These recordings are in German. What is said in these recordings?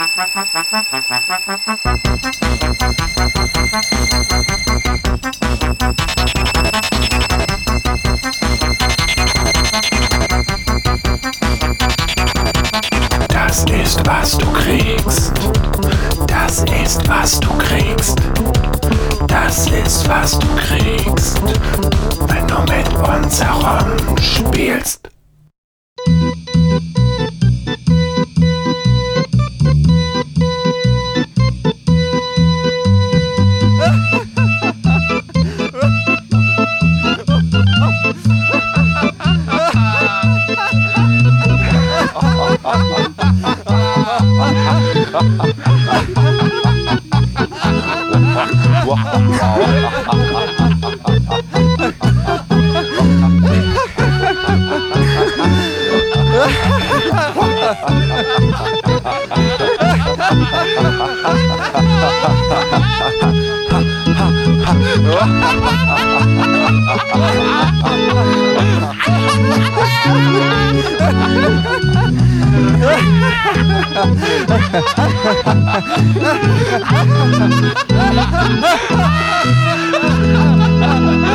Das ist, was du kriegst. Das ist, was du kriegst. Das ist, was du kriegst, wenn du mit uns herumspielst.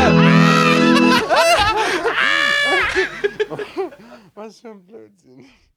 Was für ein Blödsinn.